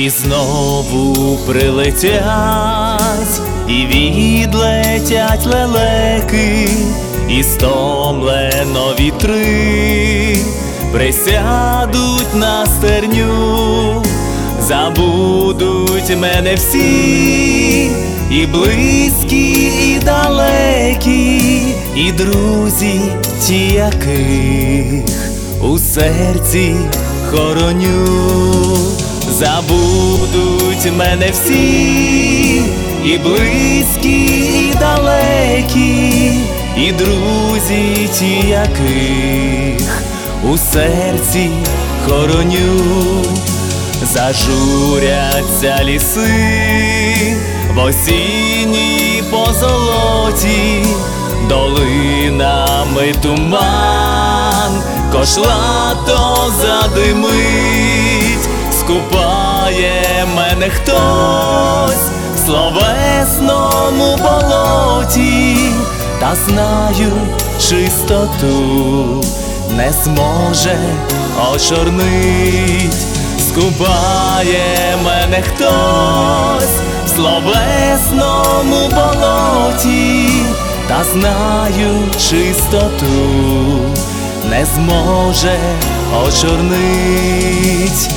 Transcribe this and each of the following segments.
І знову прилетять, і відлетять лелеки, і стомлено вітри присядуть на стерню, забудуть мене всі, і близькі, і далекі, і друзі ті, яких у серці хороню. Забудуть мене всі, і близькі, і далекі, і друзі ті, яких у серці хороню. Зажуряться ліси в осінній позолоті, долинами туман кошлато задимить, скупає мене хтось в словесному болоті, та знаю, чистоту не зможе очорнить. Скупає мене хтось в словесному болоті, та знаю, чистоту не зможе очорнить.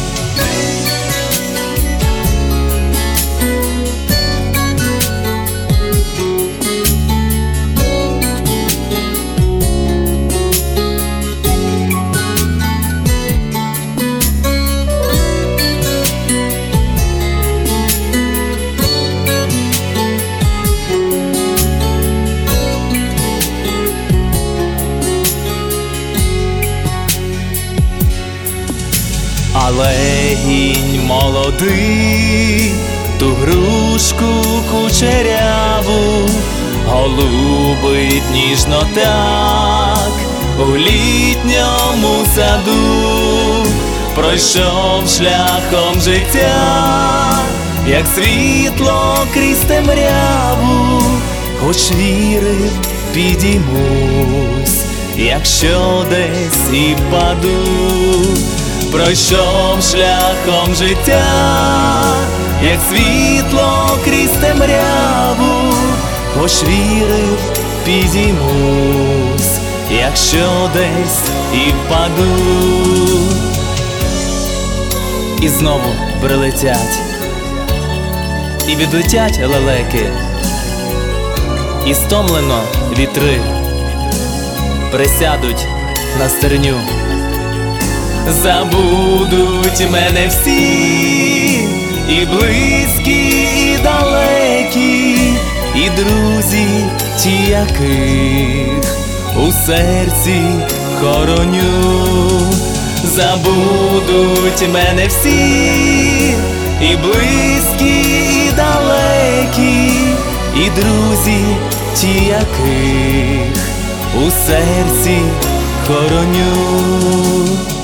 Але гінь молодий ту грушку кучеряву голубить ніжно так у літньому саду. Пройшов шляхом життя, як світло крізь темряву, хоч вірив, підіймусь, якщо десь і впаду. Пройшов шляхом життя, як світло крізь темряву, хоч вірив, підіймусь, якщо десь і впаду. І знову прилетять, і відлетять лелеки, і стомлено вітри присядуть на стерню. Забудуть мене всі, і близькі, і далекі, і друзі ті, яких у серці хороню. Забудуть мене всі, і близькі, і далекі, і друзі ті, яких у серці хороню.